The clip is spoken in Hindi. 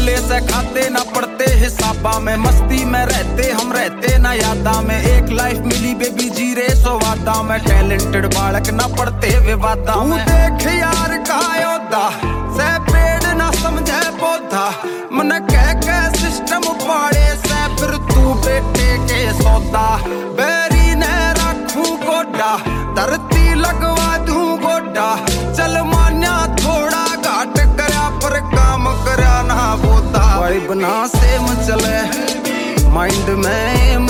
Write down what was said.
पल्ले से खाते ना पड़ते हिसाबा में, मस्ती में रहते हम रहते ना यादा में। एक लाइफ मिली बेबी जी रे सो वादा में, टैलेंटेड बालक ना पड़ते विवादा में। तू देख यार का योद्धा से पेड़ ना समझे पौधा, मन कह के सिस्टम पाड़े से फिर तू बेटे के सौदा। बेरी ने रखूं गोडा, धरती लगवा दूं गोडा, चल मान्या थोड़ा घाट करया पर काम करया ना बोता। वाइब ना सेम चले माइंड में